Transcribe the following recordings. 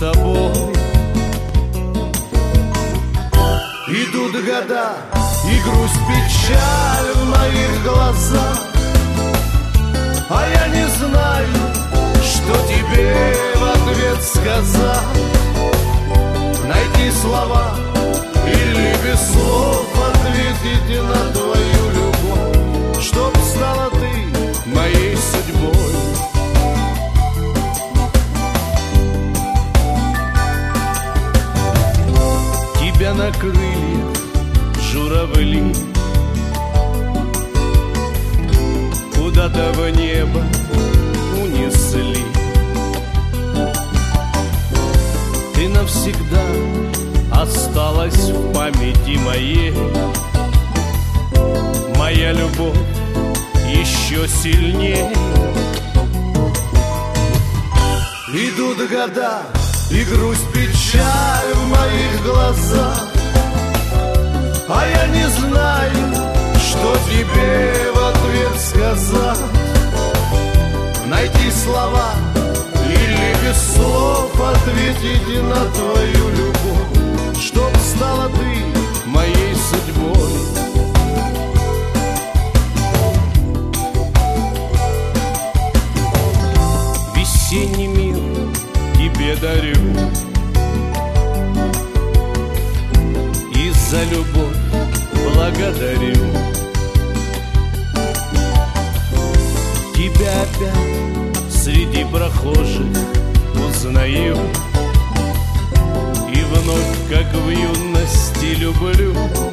тобой. Идут года, и грусть, печаль в моих глазах, а я не знаю, что тебе в ответ сказать. Найти слова или без слов ответить на твою любовь, чтоб стала ты моей судьбой. Тебя на крыльях журавли куда-то в небо унесли. Ты навсегда осталась в памяти моей. Моя любовь еще сильнее. Идут года, и грусть, печаль в моих глазах, а я не знаю, что тебе в ответ сказать. Найти слова или без слов ответить на твою любовь, чтоб стала ты моей судьбой. Весенний мир тебе дарю, и за любовь благодарю. Тебя опять среди прохожих узнаю, и вновь, как в юности, люблю.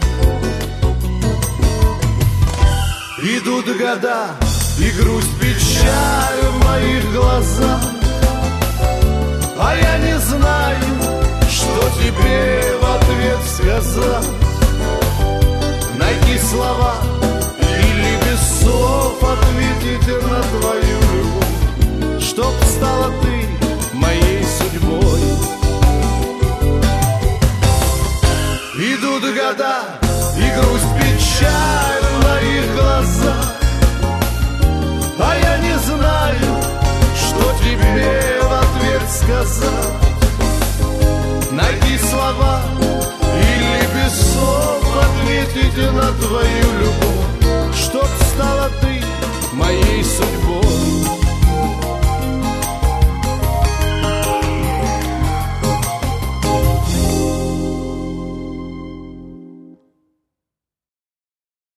Идут года, и грусть, печаль в моих глазах, а я не знаю, что тебе в ответ сказать. Найти слова или без слов ответить на твою любовь, чтоб стала ты моей судьбой. Идут года, и грусть, печаль в моих глазах, а я не знаю, что тебе в ответ сказать. Найти слова или без слов ответить на твою любовь, чтоб стала ты моей судьбой.